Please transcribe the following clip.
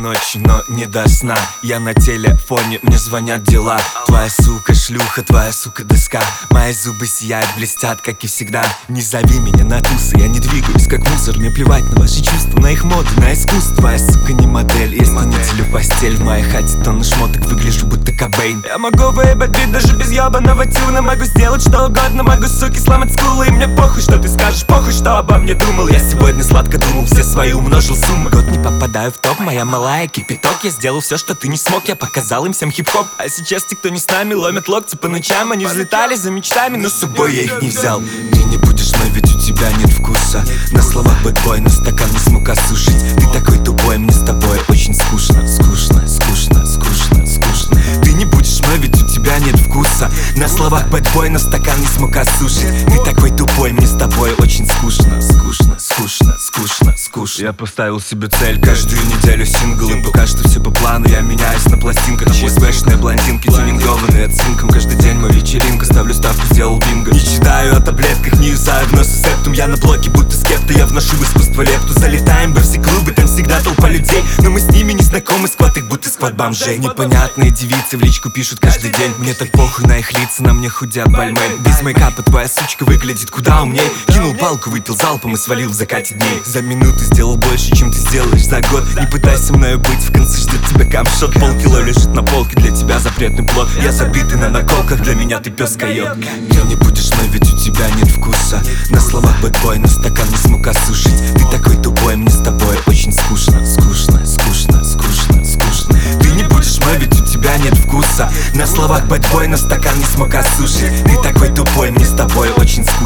ночи, но не до сна. Я на телефоне, мне звонят дела. Твоя сука шлюха, твоя сука доска. Мои зубы сияют, блестят, как и всегда. Не зови меня на тусы, я не двигаюсь как мусор. Мне плевать на ваши чувства, на их моды, на искусство. Твоя сука не модель, если не телю постель. В моей хате тонны шмоток, выгляжу будто Кобейн. Я могу выебать бит даже без ебаного тюна. Могу сделать что угодно, могу, суки, сломать скулы. И мне похуй, что ты скажешь, похуй, что обо мне думал. Я сегодня сладко думал, все свои умножил суммы. Год не попадаю в топ, моя малая кипяток. Я сделал все, что ты не смог, я показал им всем хип-хоп. А сейчас те, кто не с нами, ломят локти по ночам. Они взлетали за мечтами, но с собой я их не взял. Ты не будешь, но ведь у тебя нет вкуса. На словах бэтбой, но стакан не смог осушить. Ты такой тупой, мне с тобой очень скучно. Скучно, скучно, скучно, скучно. Ты не будешь, но ведь у тебя нет вкуса. На словах бэтбой, но стакан не смог осушить. Ты такой тупой, мне с тобой очень скучно. Скучно, скучно, скучно, скучно. Я поставил себе цель каждую неделю сингл. И пока что все по плану, я меняюсь на пластинках. Успешные блондинки, тюнингованные оцинком. Каждый день моя вечеринка, ставлю ставку, сделал бинго. Не читаю о таблетках, не юзаю в нос и септум. Я на блоке, будто скепта, я вношу в искусство лепту. Залетаем во все клубы, там всегда толпа людей. Но мы с ними не знакомы, сквад их будто сквад бомжей. Непонятные девицы в личку пишут каждый день. Мне так похуй на их лица, на мне худят бальмей. Без мейкапа твоя сучка выглядит куда умней. Кинул палку, выпил залпом и свалил в закате дней. За минуту сделал больше, чем ты сделаешь за год. Не пытайся мною быть, в конце ждет тебя камшот. Полкило лежит на полке, для тебя запретный плод. Я забитый на наколках, для меня ты пес койот. Ты не будешь, но ведь у тебя нет вкуса. На словах бэтбой, но стакан не смог осушить. Ты такой тупой, мне с тобой очень скучно. Скучно, скучно, скучно, скучно. Ты не будешь, но ведь у тебя нет вкуса. На словах бэтбой, но стакан не смог осушить. Ты такой тупой, мне с тобой очень скучно.